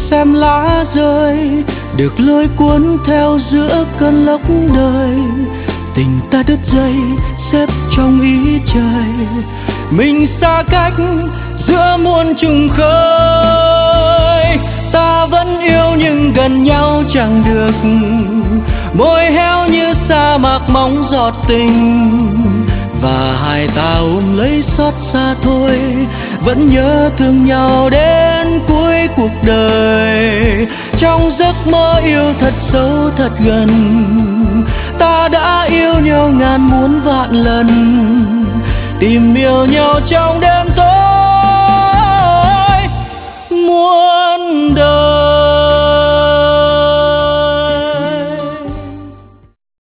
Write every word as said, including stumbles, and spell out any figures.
xem lá rơi, được lôi cuốn theo giữa cơn lốc đời. Tình ta đứt dây xếp trong ý trời, mình xa cách giữa muôn trùng khơi. Ta vẫn yêu nhưng gần nhau chẳng được, môi héo như sa mạc mong giọt tình. Và hai ta ôm lấy xót xa thôi, vẫn nhớ thương nhau đến cuối cuộc đời. Trong giấc mơ yêu thật sâu thật gần, ta đã yêu nhau ngàn muôn vạn lần. Tìm yêu nhau trong đêm tối muôn đời.